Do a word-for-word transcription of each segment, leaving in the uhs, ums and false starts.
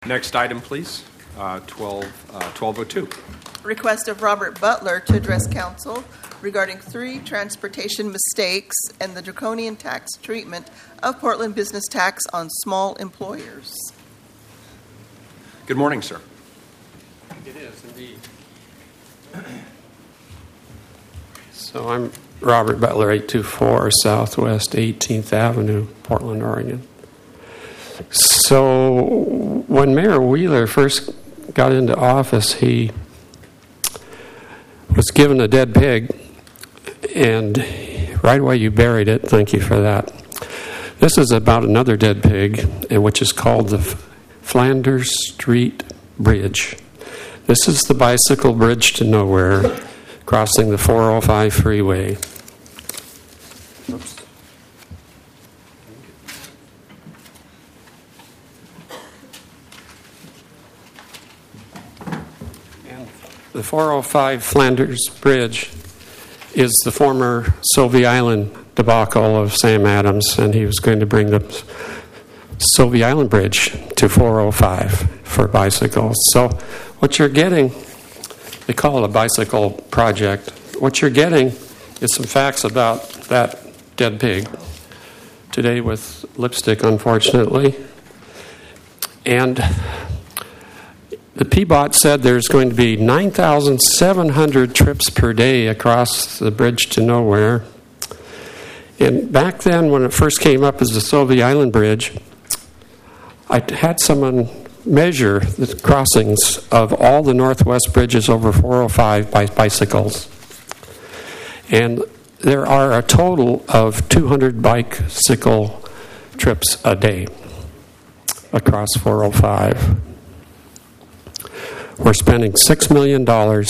Next item, please. Uh, twelve, uh, twelve oh two. Request of Robert Butler to address council regarding three transportation mistakes and the draconian tax treatment of Portland business tax on small employers. Good morning, sir. It is indeed. So I'm Robert Butler, eight two four Southwest eighteenth Avenue, Portland, Oregon. So when Mayor Wheeler first got into office, he was given a dead pig, and right away you buried it. Thank you for that. This is about another dead pig, which is called the Flanders Street Bridge. This is the bicycle bridge to nowhere, crossing the four oh five freeway. Oops. The four oh five Flanders Bridge is the former Sylvie Island debacle of Sam Adams, and he was going to bring the Sylvie Island Bridge to four oh five for bicycles. So what you're getting, they call it a bicycle project. What you're getting is some facts about that dead pig, today with lipstick, unfortunately. And the P B O T said there's going to be nine thousand seven hundred trips per day across the bridge to nowhere. And back then, when it first came up as the Sylvie Island Bridge, I had someone measure the crossings of all the northwest bridges over four oh five by bicycles. And there are a total of two hundred bicycle trips a day across four oh five. We're spending six million dollars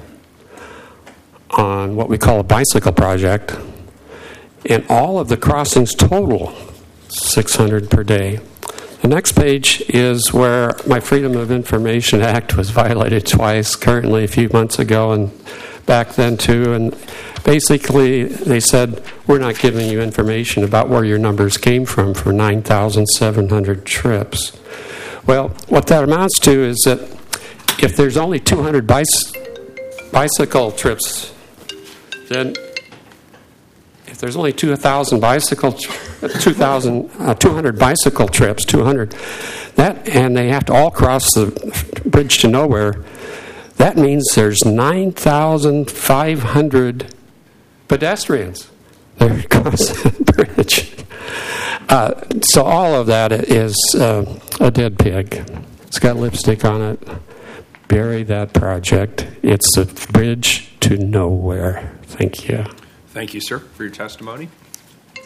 on what we call a bicycle project, and all of the crossings total six hundred per day. The next page is where my Freedom of Information Act was violated twice, currently a few months ago and back then too. And basically they said, we're not giving you information about where your numbers came from for nine thousand seven hundred trips. Well, what that amounts to is that if there's only two hundred bicy- bicycle trips, then if there's only two thousand bicycle, two thousand, uh, two hundred bicycle trips, two hundred, that, and they have to all cross the bridge to nowhere, that means there's nine thousand five hundred pedestrians that are crossing the bridge. Uh, so all of that is uh, a dead pig. It's got lipstick on it. Bury that project. It's a bridge to nowhere. Thank you. Thank you, sir, for your testimony.